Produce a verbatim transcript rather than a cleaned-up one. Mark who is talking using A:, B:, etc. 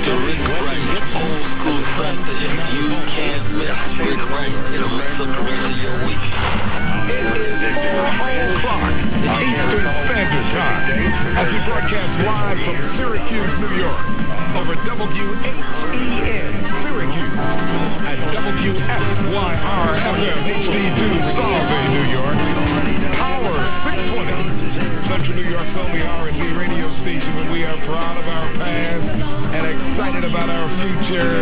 A: The Rick Right, old school classic. You can't miss Rick Right. It'll mess up the rest of your week.
B: It is four o'clock Eastern Standard Time as we broadcast live from Syracuse, New York over W H E N Syracuse and W F Y R F M H D two Solvay, New York. Power six twenty, Central New York's only R and B radio station, where we are proud of our past and excited about our future.